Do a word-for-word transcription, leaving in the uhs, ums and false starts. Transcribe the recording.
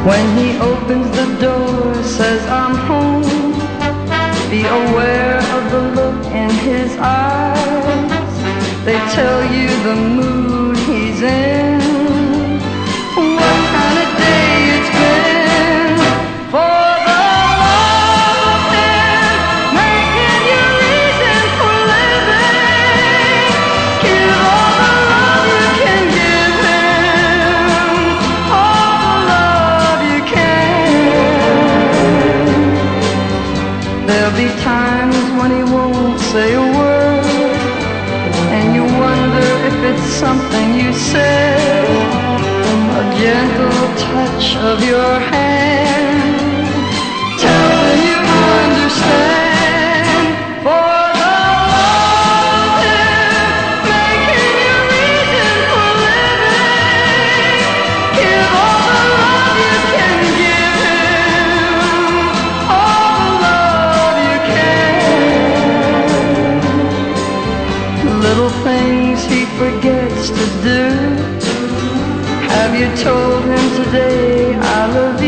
When he opens the door, says I'm home, be aware of the look in his eyes. They tell you the mood he's in, what kind of day it's been. For the love of him, making you reason for living. Give all the love you can give him, all the love you can. There'll be times when he won't say a word, and you wonder if it's something you said. A gentle touch of your hand tells him you understand. For the love of him, making you reason for living. Give all the love you can give him, all the love you can. Little things he forgets to do. Have you told him today I love you?